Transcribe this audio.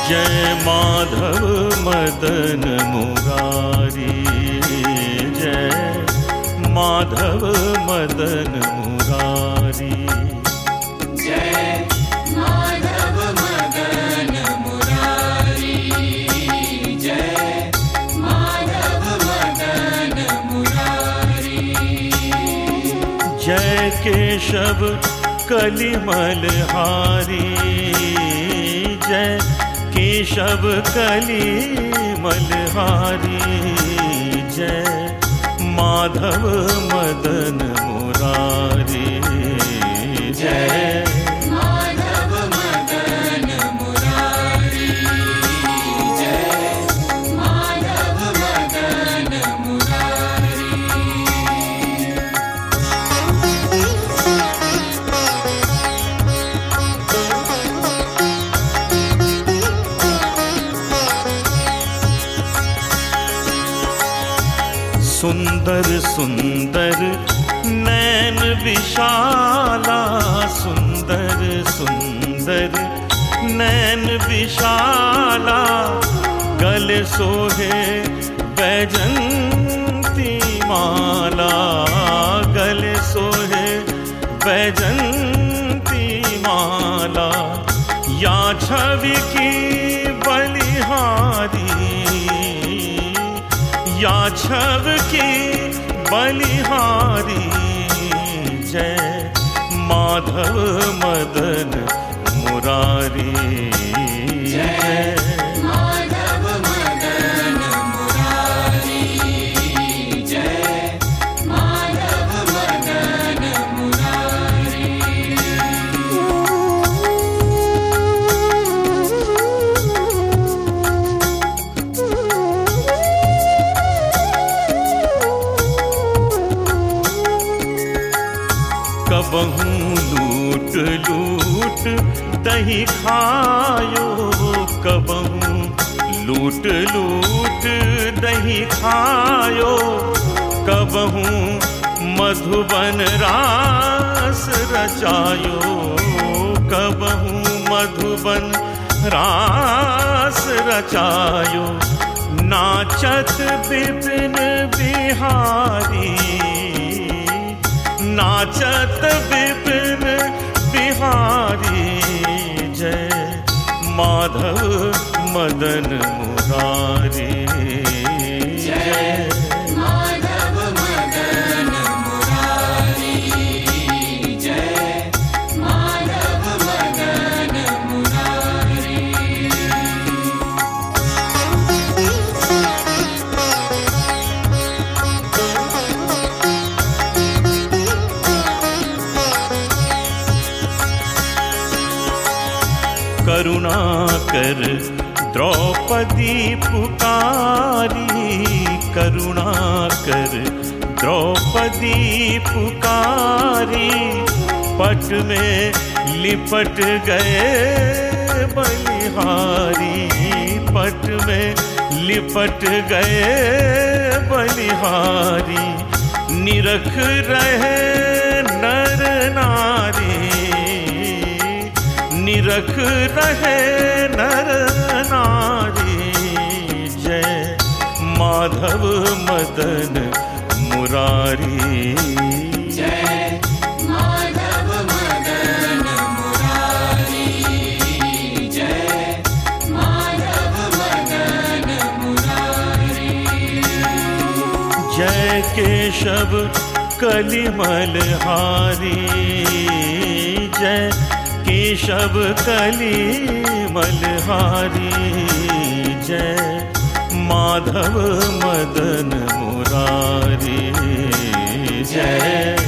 जय माधव मदन मुरारी, जय माधव मदन मुरारी, जय माधव मदन मुरारी, जय माधव मदन मुरारी। जय केशव कलिमलहारी, जय केशव कलिमलहारी, जय माधव मदन मुरारी, जय माधव मदन मुरारी, जय माधव मदन मुरारी। सुंदर सुंदर नैन विशाला, सुंदर सुंदर नैन विशाला, गले सोहे बैजंती माला, गले सोहे बैजंती माला, या छवि की बलिहारी, या छव की बलिहारी, जय माधव मदन मुरारी, जय माधव मदन मुरारी, जय माधव मदन मुरारी। कबहू लूट लूट दही खायो, कबहू लूट लूट दही खायो, कबहू मधुबन रास रचायो, कबहू मधुबन रास रचायो, नाचत विपिन बिहारी, नाचत विपिन बिहारी, जय माधव मदन मुरारी, जय माधव मदन मुरारी, जय माधव मदन मुरारी। करुणाकर द्रौपदी पुकारी, करुणाकर द्रौपदी पुकारी, पट में लिपट गए बलिहारी, पट में लिपट गए बलिहारी, निरख रहे नर नारी, निरख रहे नर नारी, जय माधव मदन मुरारी, जय माधव मदन मुरारी, जय माधव मदन मुरारी। जय केशव कलिमलहारी, जय केशव कलिमलहारी, जय माधव मदन मुरारी, जय